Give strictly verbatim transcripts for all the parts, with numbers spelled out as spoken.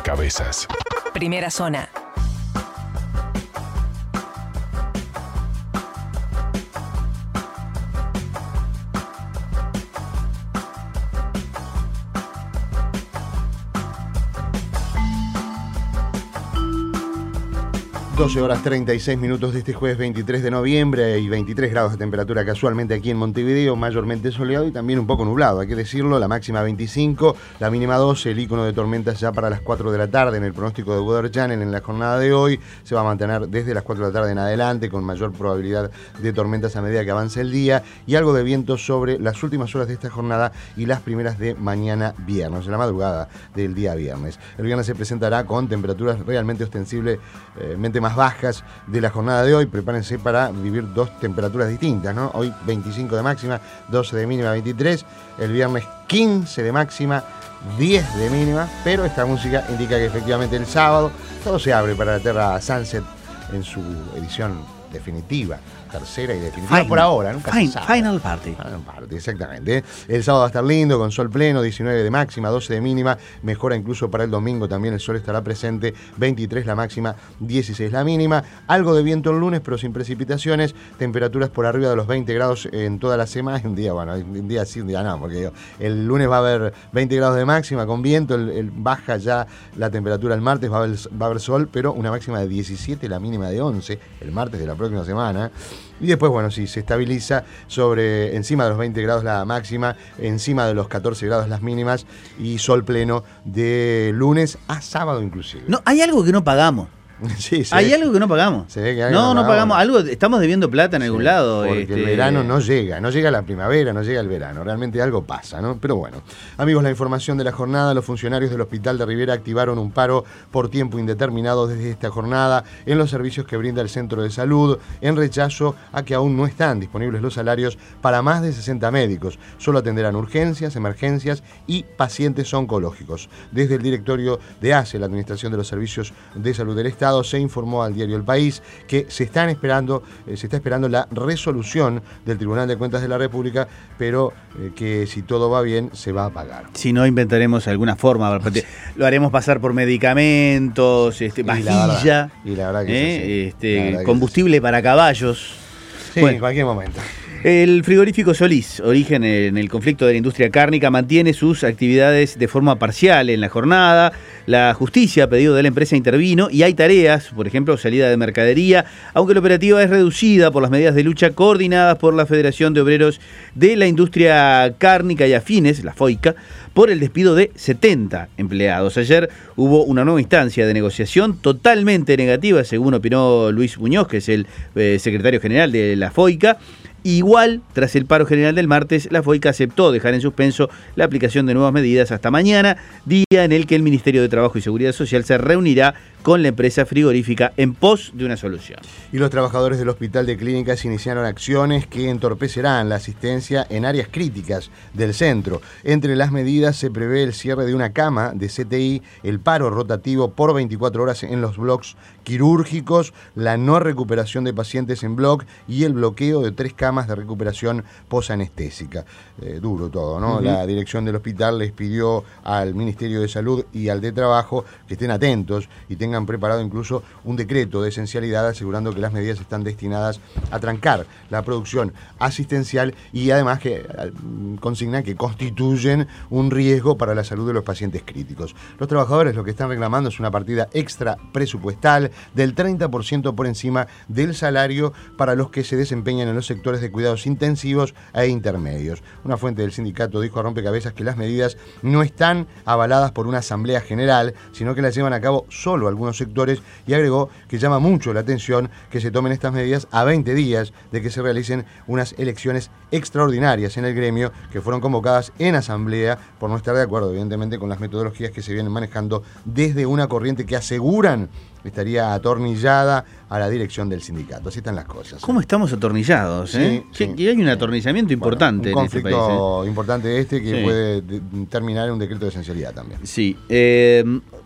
rompecabezas. Primera zona. doce horas treinta y seis minutos de este jueves veintitrés de noviembre y veintitrés grados de temperatura casualmente aquí en Montevideo, mayormente soleado y también un poco nublado, hay que decirlo, la máxima veinticinco, la mínima doce, el icono de tormentas ya para las cuatro de la tarde en el pronóstico de Weather Channel en la jornada de hoy, se va a mantener desde las cuatro de la tarde en adelante con mayor probabilidad de tormentas a medida que avance el día y algo de viento sobre las últimas horas de esta jornada y las primeras de mañana viernes, en la madrugada del día viernes. El viernes se presentará con temperaturas realmente ostensiblemente más bajas de la jornada de hoy. Prepárense para vivir dos temperaturas distintas, ¿no? Hoy veinticinco de máxima, doce de mínima, veintitrés. El viernes quince de máxima, diez de mínima. Pero esta música indica que efectivamente el sábado todo se abre para la Terra Sunset en su edición definitiva, tercera y definitiva final, por ahora, nunca fin, se sabe. Final party. Final party, exactamente. El sábado va a estar lindo, con sol pleno, diecinueve de máxima, doce de mínima, mejora incluso para el domingo, también el sol estará presente, veintitrés la máxima, dieciséis la mínima, algo de viento el lunes, pero sin precipitaciones, temperaturas por arriba de los veinte grados en toda la semana, un día, bueno, un día sí, un día no, porque el lunes va a haber veinte grados de máxima con viento, el, el baja ya la temperatura el martes, va a, haber, va a haber sol, pero una máxima de diecisiete, la mínima de once, el martes de la próxima semana. Y después, bueno, sí, se estabiliza sobre encima de los veinte grados la máxima, encima de los catorce grados las mínimas y sol pleno de lunes a sábado inclusive. No, hay algo que no pagamos. Sí, sí. Hay algo que no pagamos. Se ve que no, no pagamos. Algo, estamos debiendo plata en sí, algún lado. Porque este... el verano no llega, no llega la primavera, no llega el verano. Realmente algo pasa, ¿no? Pero bueno. Amigos, la información de la jornada, los funcionarios del Hospital de Rivera activaron un paro por tiempo indeterminado desde esta jornada en los servicios que brinda el Centro de Salud, en rechazo a que aún no están disponibles los salarios para más de sesenta médicos. Solo atenderán urgencias, emergencias y pacientes oncológicos. Desde el directorio de A C E, la Administración de los Servicios de Salud del Estado, se informó al diario El País que se están esperando, eh, se está esperando la resolución del Tribunal de Cuentas de la República, pero eh, que si todo va bien se va a pagar. Si no, inventaremos alguna forma. Lo haremos pasar por medicamentos, este, vajilla, y la verdad que eh, este, combustible para caballos. Sí, bueno, en cualquier momento. El frigorífico Solís, origen en el conflicto de la industria cárnica, mantiene sus actividades de forma parcial en la jornada. La justicia, a pedido de la empresa, intervino y hay tareas, por ejemplo, salida de mercadería, aunque la operativa es reducida por las medidas de lucha coordinadas por la Federación de Obreros de la Industria Cárnica y Afines, la FOICA, por el despido de setenta empleados. Ayer hubo una nueva instancia de negociación totalmente negativa, según opinó Luis Muñoz, que es el eh, secretario general de la FOICA. Igual, tras el paro general del martes, la FOICA aceptó dejar en suspenso la aplicación de nuevas medidas hasta mañana, día en el que el Ministerio de Trabajo y Seguridad Social se reunirá con la empresa frigorífica en pos de una solución. Y los trabajadores del Hospital de Clínicas iniciaron acciones que entorpecerán la asistencia en áreas críticas del centro. Entre las medidas se prevé el cierre de una cama de C T I, el paro rotativo por veinticuatro horas en los bloques quirúrgicos, la no recuperación de pacientes en bloc y el bloqueo de tres camas de recuperación posanestésica. Eh, duro todo, ¿no? Uh-huh. La dirección del hospital les pidió al Ministerio de Salud y al de Trabajo que estén atentos y tengan preparado incluso un decreto de esencialidad asegurando que las medidas están destinadas a trancar la producción asistencial y además que consignan que constituyen un riesgo para la salud de los pacientes críticos. Los trabajadores lo que están reclamando es una partida extra presupuestal del treinta por ciento por encima del salario para los que se desempeñan en los sectores de cuidados intensivos e intermedios. Una fuente del sindicato dijo a Rompecabezas que las medidas no están avaladas por una asamblea general, sino que las llevan a cabo solo algunos sectores y agregó que llama mucho la atención que se tomen estas medidas a veinte días de que se realicen unas elecciones extraordinarias en el gremio que fueron convocadas en asamblea por no estar de acuerdo, evidentemente, con las metodologías que se vienen manejando desde una corriente que aseguran estaría atornillada a la dirección del sindicato. Así están las cosas. ¿Cómo estay atornillados? ¿eh? Sí, sí. Y hay un atornillamiento importante bueno, un en este país. conflicto ¿eh? importante este que sí. puede de, terminar en un decreto de esencialidad también. Sí. Eh,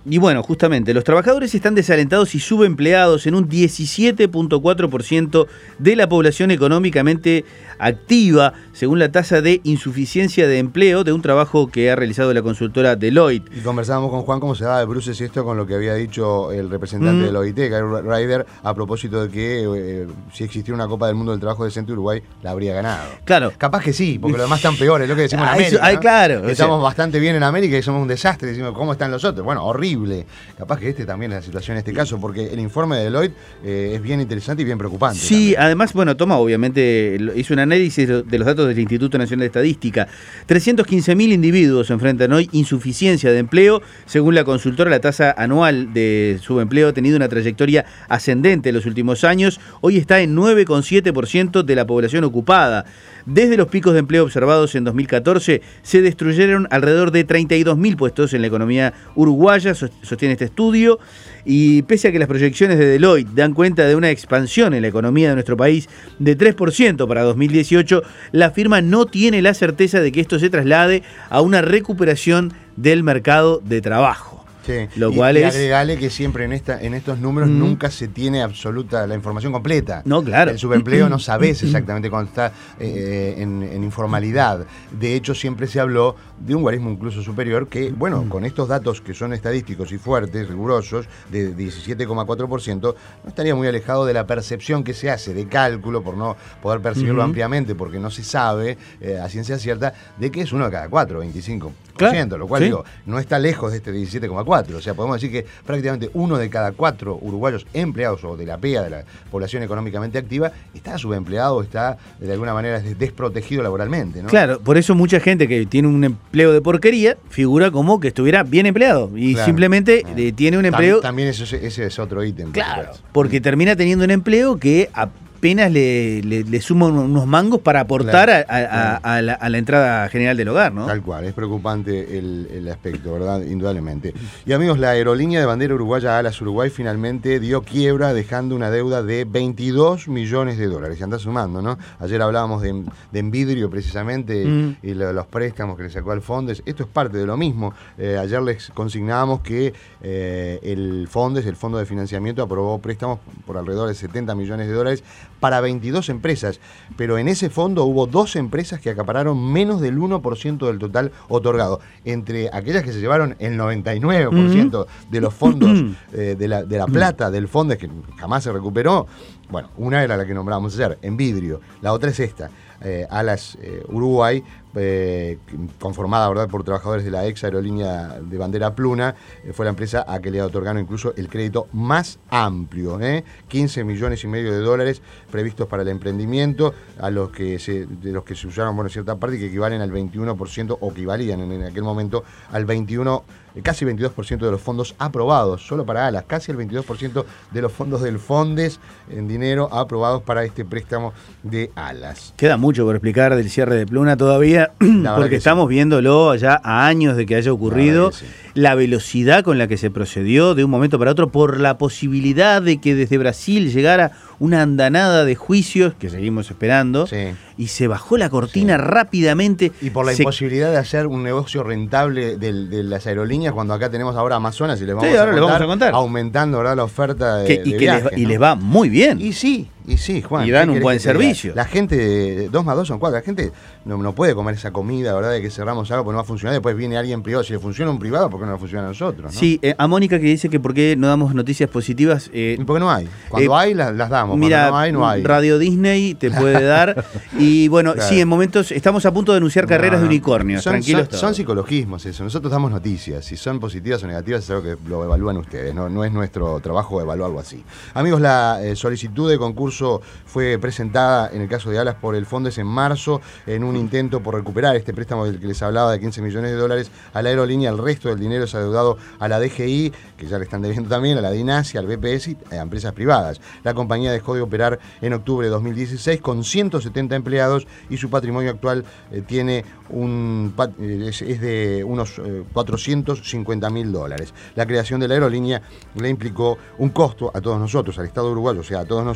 Y bueno, justamente, los trabajadores están desalentados y subempleados en un diecisiete punto cuatro por ciento de la población económicamente activa, según la tasa de insuficiencia de empleo de un trabajo que ha realizado la consultora Deloitte. Y conversábamos con Juan cómo se daba de bruces esto con lo que había dicho el representante mm. de la O I T, Gary Ryder, a propósito de que eh, si existiera una Copa del Mundo del Trabajo decente, Uruguay la habría ganado. Claro. Capaz que sí, porque los demás están peores, es lo que decimos en ay, América. Ay, ¿no? claro. Que estamos o sea, bastante bien en América y somos un desastre. Decimos, ¿cómo están los otros? Bueno, horrible. Capaz que este también es la situación en este caso, porque el informe de Deloitte eh, es bien interesante y bien preocupante. Sí, también. Además, bueno, toma, obviamente, hizo un análisis de los datos del Instituto Nacional de Estadística. trescientos quince mil individuos enfrentan hoy insuficiencia de empleo. Según la consultora, la tasa anual de subempleo ha tenido una trayectoria ascendente en los últimos años. Hoy está en nueve coma siete por ciento de la población ocupada. Desde los picos de empleo observados en dos mil catorce, se destruyeron alrededor de treinta y dos mil puestos en la economía uruguaya, sostiene este estudio, y pese a que las proyecciones de Deloitte dan cuenta de una expansión en la economía de nuestro país de tres por ciento para dos mil dieciocho, la firma no tiene la certeza de que esto se traslade a una recuperación del mercado de trabajo. Sí. Lo y, cual y es... agregale que siempre en esta en estos números mm. nunca se tiene absoluta la información completa. No, claro. El subempleo no sabés exactamente cuando está eh, en, en informalidad. De hecho, siempre se habló de un guarismo incluso superior que, bueno, con estos datos que son estadísticos y fuertes, rigurosos, de diecisiete coma cuatro por ciento, no estaría muy alejado de la percepción que se hace de cálculo, por no poder percibirlo uh-huh. ampliamente, porque no se sabe eh, a ciencia cierta, de que es uno de cada cuatro, veinticinco por ciento, claro. Lo cual, ¿sí? digo, no está lejos de este diecisiete coma cuatro. O sea, podemos decir que prácticamente uno de cada cuatro uruguayos empleados o de la P E A, de la población económicamente activa, está subempleado, está de alguna manera desprotegido laboralmente, ¿no? Claro, por eso mucha gente que tiene un empleo de porquería figura como que estuviera bien empleado y claro. simplemente eh, tiene un empleo... También eso, ese es otro ítem. Claro, por porque termina teniendo un empleo que... A, apenas le, le, le suman unos mangos para aportar claro, a, a, claro. a, a, la, a la entrada general del hogar, ¿no? Tal cual, es preocupante el, el aspecto, ¿verdad? Indudablemente. Y amigos, la aerolínea de bandera uruguaya Alas Uruguay finalmente dio quiebra dejando una deuda de veintidós millones de dólares. Se anda sumando, ¿no? Ayer hablábamos de, de Envidrio precisamente mm. y, y lo, los préstamos que le sacó al Fondes. Esto es parte de lo mismo. Eh, ayer les consignábamos que eh, el Fondes, el Fondo de Financiamiento, aprobó préstamos por alrededor de setenta millones de dólares para veintidós empresas, pero en ese fondo hubo dos empresas que acapararon menos del uno por ciento del total otorgado, entre aquellas que se llevaron el noventa y nueve por ciento uh-huh. de los fondos eh, de, la, de la plata del fondo, que jamás se recuperó. Bueno, una era la que nombrábamos ayer, Envidrio, la otra es esta, eh, Alas eh, Uruguay, eh, conformada, ¿verdad?, por trabajadores de la ex aerolínea de bandera Pluna, eh, fue la empresa a que le otorgaron incluso el crédito más amplio, ¿eh? quince millones y medio de dólares previstos para el emprendimiento, a los que se, de los que se usaron, bueno, cierta parte, que equivalen al veintiuno por ciento, o que equivalían en, en aquel momento al veintiuno por ciento, casi veintidós por ciento de los fondos aprobados, solo para Alas, casi el veintidós por ciento de los fondos del Fondes en dinero aprobados para este préstamo de Alas. Queda mucho por explicar del cierre de Pluna todavía, porque estamos sí. viéndolo ya a años de que haya ocurrido, la, sí. la velocidad con la que se procedió de un momento para otro, por la posibilidad de que desde Brasil llegara una andanada de juicios, que seguimos esperando, sí. y se bajó la cortina sí. rápidamente. Y por la se... imposibilidad de hacer un negocio rentable de, de las aerolíneas, cuando acá tenemos ahora Amazonas y les vamos, sí, a, ahora contar, les vamos a contar, aumentando, ¿verdad?, la oferta de, que, y de que viajes, les, ¿no? Y les va muy bien. Y sí, y sí, Juan. Y dan un buen servicio. La gente, dos más dos son cuatro, la gente no, no puede comer esa comida, ¿verdad?, de que cerramos algo porque no va a funcionar, después viene alguien privado, si le funciona un privado, ¿por qué no le funciona a nosotros? ¿no? Sí, eh, a Mónica que dice que por qué no damos noticias positivas. Eh, ¿Y por qué no hay? Cuando eh, hay, las, las damos, mira, cuando no hay, no hay. Radio Disney te puede dar, y bueno, claro. sí, en momentos estamos a punto de anunciar carreras no, no. de unicornios, son, tranquilos son, son psicologismos eso, nosotros damos noticias, si son positivas o negativas es algo que lo evalúan ustedes, no, no es nuestro trabajo evaluarlo así. Amigos, la eh, solicitud de concurso fue presentada en el caso de Alas por el Fondes en marzo, en un intento por recuperar este préstamo del que les hablaba de quince millones de dólares a la aerolínea. El resto del dinero es adeudado a la D G I, que ya le están debiendo también, a la DINASI, al B P S y a empresas privadas. La compañía dejó de operar en octubre de dos mil dieciséis con ciento setenta empleados y su patrimonio actual eh, tiene un eh, es, es de unos eh, cuatrocientos cincuenta mil dólares. La creación de la aerolínea le implicó un costo a todos nosotros, al Estado uruguayo, o sea, a todos nosotros,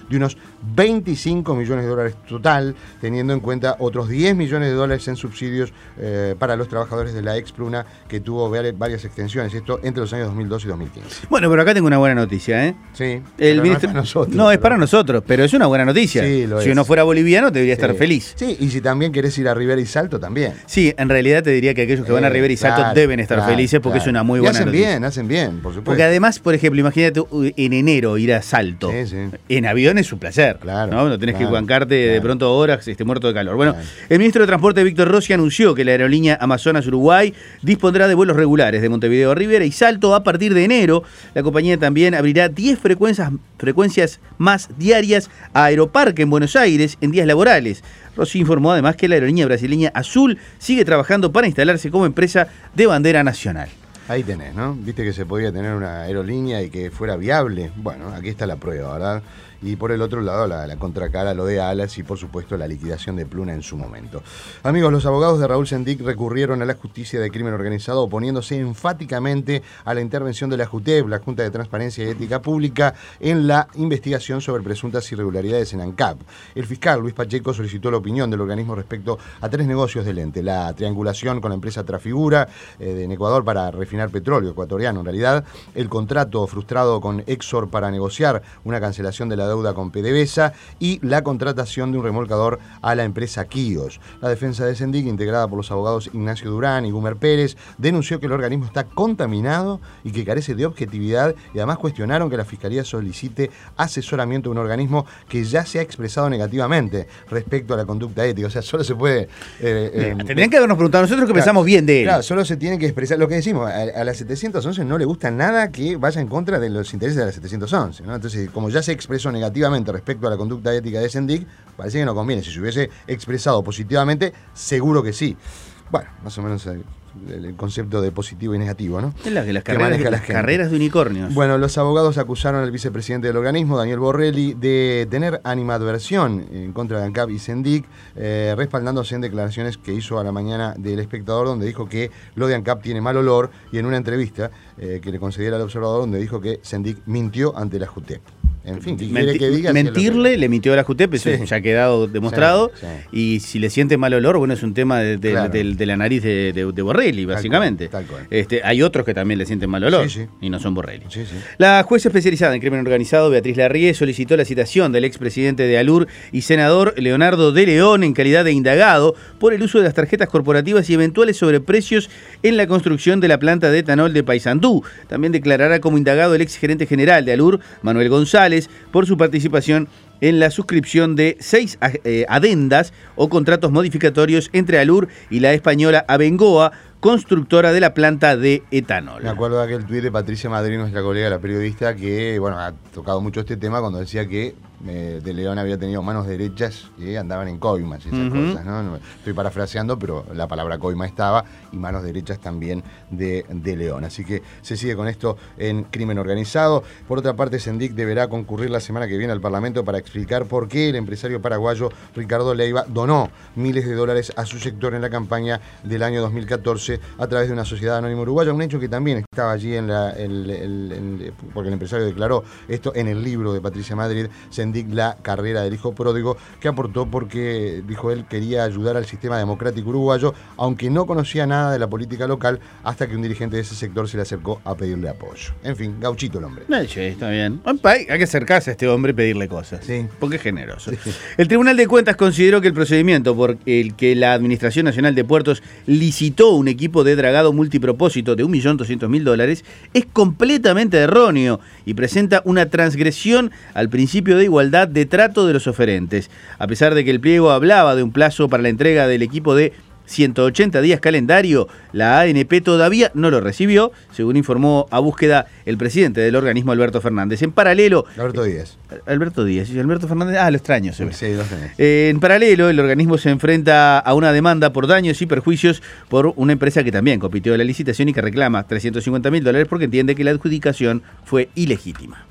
de unos veinticinco millones de dólares total, teniendo en cuenta otros diez millones de dólares en subsidios eh, para los trabajadores de la Expluna, que tuvo varias extensiones, esto entre los años dos mil doce y dos mil quince. Bueno, pero acá tengo una buena noticia, ¿eh? Sí, el ministro... no es para nosotros. No, es pero... para nosotros, pero es una buena noticia. Sí, lo si es. uno fuera boliviano, debería sí. estar feliz. Sí, y si también querés ir a Rivera y Salto, también. Sí, en realidad te diría que aquellos que van a Rivera y Salto claro, deben estar claro, felices porque claro. es una muy y buena hacen noticia. bien, hacen bien, por supuesto. Porque además, por ejemplo, imagínate en enero ir a Salto. Sí, sí. En avión es un placer. Claro, ¿no? No tenés claro, que bancarte claro. de pronto horas este, muerto de calor. Bueno, Claro. el ministro de Transporte, Víctor Rossi, anunció que la aerolínea Amazonas Uruguay dispondrá de vuelos regulares de Montevideo a Rivera y Salto a partir de enero. La compañía también abrirá diez frecuencias, frecuencias más diarias a Aeroparque en Buenos Aires en días laborales. Rossi informó además que la aerolínea brasileña Azul sigue trabajando para instalarse como empresa de bandera nacional. Ahí tenés, ¿no? Viste que se podía tener una aerolínea y que fuera viable. Bueno, aquí está la prueba, ¿verdad? Y por el otro lado, la, la contracara, lo de Alas y, por supuesto, la liquidación de Pluna en su momento. Amigos, los abogados de Raúl Sendic recurrieron a la justicia de crimen organizado oponiéndose enfáticamente a la intervención de la JUTEP, la Junta de Transparencia y Ética Pública, en la investigación sobre presuntas irregularidades en ANCAP. El fiscal Luis Pacheco solicitó la opinión del organismo respecto a tres negocios del ente: la triangulación con la empresa Trafigura eh, en Ecuador para refinar petróleo ecuatoriano, en realidad, el contrato frustrado con Exor para negociar una cancelación de la deuda con PDVSA y la contratación de un remolcador a la empresa Kios. La defensa de Sendic, integrada por los abogados Ignacio Durán y Gumer Pérez, denunció que el organismo está contaminado y que carece de objetividad, y además cuestionaron que la Fiscalía solicite asesoramiento a un organismo que ya se ha expresado negativamente respecto a la conducta ética. O sea, solo se puede... Eh, eh, Tendrían que habernos preguntado nosotros que claro, pensamos bien de él. Claro, solo se tiene que expresar lo que decimos. A, a la setecientos once no le gusta nada que vaya en contra de los intereses de la setecientos once, ¿no? Entonces, como ya se expresó negativamente respecto a la conducta ética de Sendic, parece que no conviene. Si se hubiese expresado positivamente, seguro que sí. Bueno, más o menos el, el concepto de positivo y negativo, ¿no? Es la que las que carreras, maneja la las gente. carreras de unicornios. Bueno, los abogados acusaron al vicepresidente del organismo, Daniel Borrelli, de tener animadversión en contra de ANCAP y Sendic, eh, respaldándose en declaraciones que hizo a la mañana del Espectador, donde dijo que lo de ANCAP tiene mal olor, y en una entrevista eh, que le concediera al Observador, donde dijo que Sendic mintió ante la JUTEP. En fin, ¿qué quiere que diga? Mentirle, Si le mintió a la JUTEP, eso sí. ya ha quedado demostrado. Sí, sí. Y si le siente mal olor, bueno, es un tema de, de, Claro. de, de la nariz de, de, de Borrelli, Tal básicamente. cual, tal cual. Este, hay otros que también le sienten mal olor Sí, sí. y no son Borrelli. Sí, sí. La jueza especializada en crimen organizado, Beatriz Larrie, solicitó la citación del expresidente de ALUR y senador Leonardo de León en calidad de indagado por el uso de las tarjetas corporativas y eventuales sobreprecios en la construcción de la planta de etanol de Paysandú. También declarará como indagado el exgerente general de ALUR, Manuel González, por su participación en la suscripción de seis eh, adendas o contratos modificatorios entre ALUR y la española Abengoa, constructora de la planta de etanol. Me acuerdo de aquel tuit de Patricia Madrid, nuestra colega, la periodista, que bueno, ha tocado mucho este tema cuando decía que eh, De León había tenido manos derechas que andaban en coimas y esas Uh-huh. cosas, ¿no? No, estoy parafraseando, pero la palabra coima estaba, y manos derechas también de De León. Así que se sigue con esto en crimen organizado. Por otra parte, Sendic deberá concurrir la semana que viene al Parlamento para explicar por qué el empresario paraguayo Ricardo Leiva donó miles de dólares a su sector en la campaña del año dos mil catorce a través de una sociedad anónima uruguaya, un hecho que también estaba allí en la, el, el, el, porque el empresario declaró esto en el libro de Patricia Madrid, Sendic, la carrera del hijo pródigo, que aportó porque, dijo él, quería ayudar al sistema democrático uruguayo, aunque no conocía nada de la política local, hasta que un dirigente de ese sector se le acercó a pedirle apoyo. En fin, gauchito el hombre. Eh, sí, está bien. Hay que acercarse a este hombre y pedirle cosas. Sí. Porque es generoso. Sí. El Tribunal de Cuentas consideró que el procedimiento por el que la Administración Nacional de Puertos licitó un equipo de dragado multipropósito de un millón doscientos mil dólares es completamente erróneo y presenta una transgresión al principio de igualdad de trato de los oferentes. A pesar de que el pliego hablaba de un plazo para la entrega del equipo de ciento ochenta días calendario, la A N P todavía no lo recibió, según informó a Búsqueda el presidente del organismo, Alberto Fernández. En paralelo... Alberto Díaz. Alberto Díaz. ¿Y Alberto Fernández? Ah, lo extraño. Se ve. Sí, lo tenés. Eh, en paralelo, el organismo se enfrenta a una demanda por daños y perjuicios por una empresa que también compitió en la licitación y que reclama trescientos cincuenta mil dólares porque entiende que la adjudicación fue ilegítima.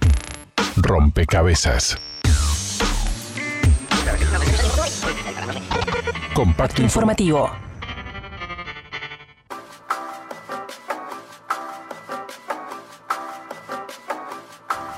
Rompecabezas. Compacto informativo.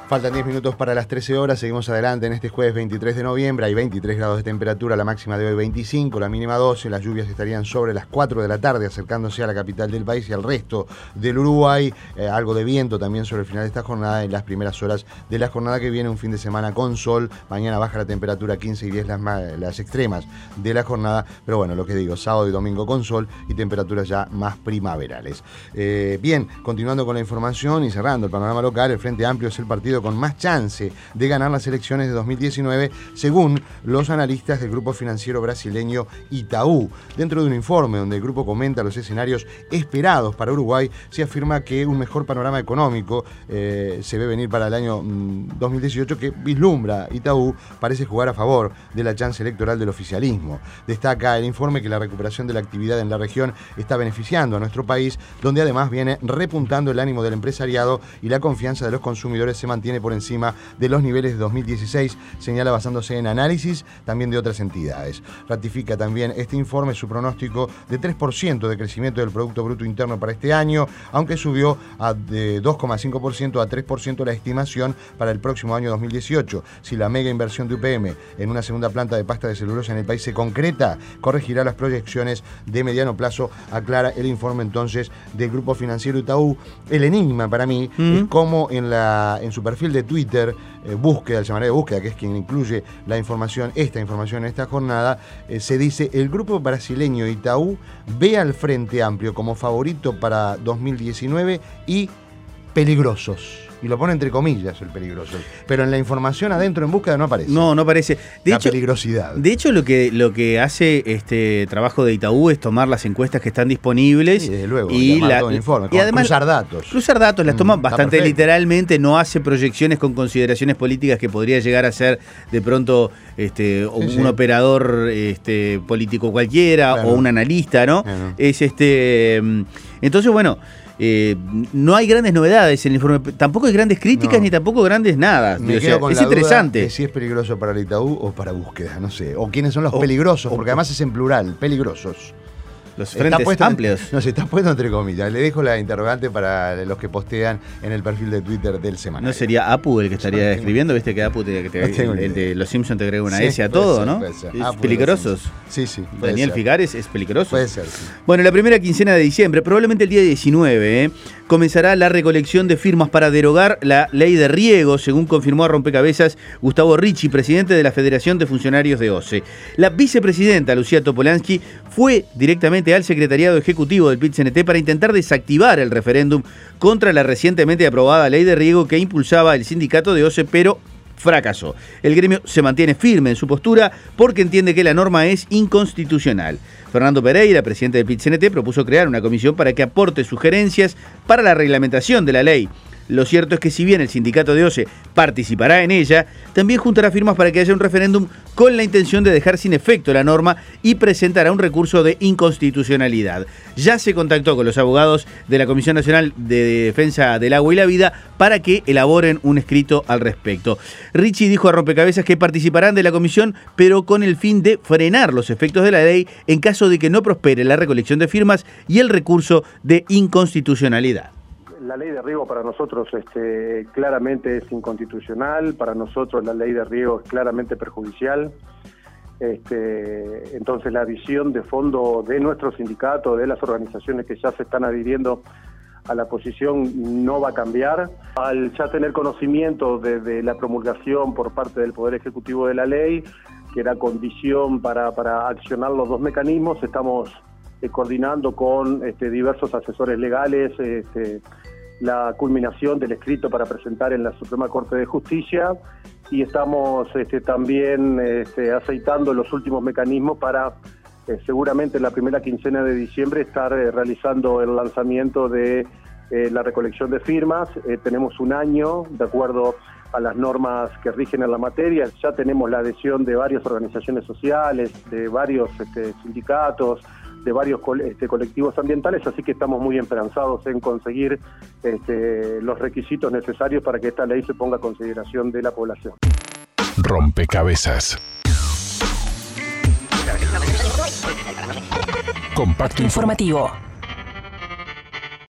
Faltan diez minutos para las trece horas, seguimos adelante en este jueves veintitrés de noviembre, hay veintitrés grados de temperatura, la máxima de hoy veinticinco, la mínima doce, las lluvias estarían sobre las cuatro de la tarde acercándose a la capital del país y al resto del Uruguay, eh, algo de viento también sobre el final de esta jornada, en las primeras horas de la jornada que viene, un fin de semana con sol, mañana baja la temperatura quince y diez las, las extremas de la jornada, pero bueno, lo que digo, sábado y domingo con sol y temperaturas ya más primaverales. Eh, bien, continuando con la información y cerrando el panorama local, el Frente Amplio es el partido con más chance de ganar las elecciones de dos mil diecinueve, según los analistas del grupo financiero brasileño Itaú. Dentro de un informe donde el grupo comenta los escenarios esperados para Uruguay, se afirma que un mejor panorama económico eh, se ve venir para el año mm, dos mil dieciocho, que vislumbra Itaú, parece jugar a favor de la chance electoral del oficialismo. Destaca el informe que la recuperación de la actividad en la región está beneficiando a nuestro país, donde además viene repuntando el ánimo del empresariado y la confianza de los consumidores se mantiene por encima de los niveles de dos mil dieciséis, señala basándose en análisis también de otras entidades. Ratifica también este informe su pronóstico de tres por ciento de crecimiento del Producto Bruto Interno para este año, aunque subió a de dos coma cinco por ciento a tres por ciento la estimación para el próximo año dos mil dieciocho. Si la mega inversión de U P M en una segunda planta de pasta de celulosa en el país se concreta, corregirá las proyecciones de mediano plazo, aclara el informe entonces del grupo financiero Itaú. El enigma para mí mm. es cómo en, la, en su perfil de Twitter, eh, búsqueda, el semanario de búsqueda, que es quien incluye la información, esta información en esta jornada, eh, se dice: el grupo brasileño Itaú ve al Frente Amplio como favorito para dos mil diecinueve y peligrosos. Y lo pone entre comillas el peligroso. Pero en la información adentro en búsqueda no aparece. No, no aparece. De la hecho, peligrosidad. De hecho, lo que, lo que hace este trabajo de Itaú es tomar las encuestas que están disponibles. Sí, desde luego, y, la, todo el informe, y además cruzar datos. Cruzar datos, las toma mm, bastante perfecto. literalmente, no hace proyecciones con consideraciones políticas que podría llegar a ser de pronto este, sí, un sí. operador este, político cualquiera, claro, o un analista, ¿no? Claro. Es este. Entonces, bueno. Eh, no hay grandes novedades en el informe, tampoco hay grandes críticas, no, ni tampoco grandes nada. Me o quedo sea, con es la interesante. Duda de si es peligroso para el Itaú o para búsqueda, no sé. O quiénes son los o, peligrosos, porque o, además es en plural, peligrosos. Los frentes puesto, amplios. No, se está puesto entre comillas. Le dejo la interrogante para los que postean en el perfil de Twitter del semanario. ¿No sería Apu el que estaría no, escribiendo? ¿Viste que Apu, te, que te, no el, el de Los Simpsons te agrega una sí, S a todo, ser, ¿no? Es peligrosos. Sí, sí. Daniel ser. Figares es peligroso. Puede ser, sí. Bueno, la primera quincena de diciembre, probablemente el día diecinueve, ¿eh? comenzará la recolección de firmas para derogar la ley de riego, según confirmó a Rompecabezas Gustavo Ricci, presidente de la Federación de Funcionarios de O C E. La vicepresidenta Lucía Topolansky fue directamente al secretariado ejecutivo del P I T C N T para intentar desactivar el referéndum contra la recientemente aprobada ley de riego que impulsaba el sindicato de O C E, pero fracasó. El gremio se mantiene firme en su postura porque entiende que la norma es inconstitucional. Fernando Pereira, presidente del P I T C N T, propuso crear una comisión para que aporte sugerencias para la reglamentación de la ley. Lo cierto es que si bien el sindicato de O C E participará en ella, también juntará firmas para que haya un referéndum con la intención de dejar sin efecto la norma y presentará un recurso de inconstitucionalidad. Ya se contactó con los abogados de la Comisión Nacional de Defensa del Agua y la Vida para que elaboren un escrito al respecto. Ricci dijo a Rompecabezas que participarán de la comisión, pero con el fin de frenar los efectos de la ley en caso de que no prospere la recolección de firmas y el recurso de inconstitucionalidad. La ley de riego para nosotros este, claramente es inconstitucional, para nosotros la ley de riego es claramente perjudicial. Este, entonces la visión de fondo de nuestro sindicato, de las organizaciones que ya se están adhiriendo a la posición no va a cambiar. Al ya tener conocimiento de, de la promulgación por parte del Poder Ejecutivo de la ley, que era condición para, para accionar los dos mecanismos, estamos eh, coordinando con este, diversos asesores legales, este, la culminación del escrito para presentar en la Suprema Corte de Justicia y estamos este, también este, aceitando los últimos mecanismos para eh, seguramente en la primera quincena de diciembre estar eh, realizando el lanzamiento de eh, la recolección de firmas. Eh, tenemos un año de acuerdo a las normas que rigen en la materia, ya tenemos la adhesión de varias organizaciones sociales, de varios este, sindicatos, de varios este, colectivos ambientales, así que estamos muy esperanzados en conseguir este, los requisitos necesarios para que esta ley se ponga a consideración de la población. Rompecabezas. Compacto informativo.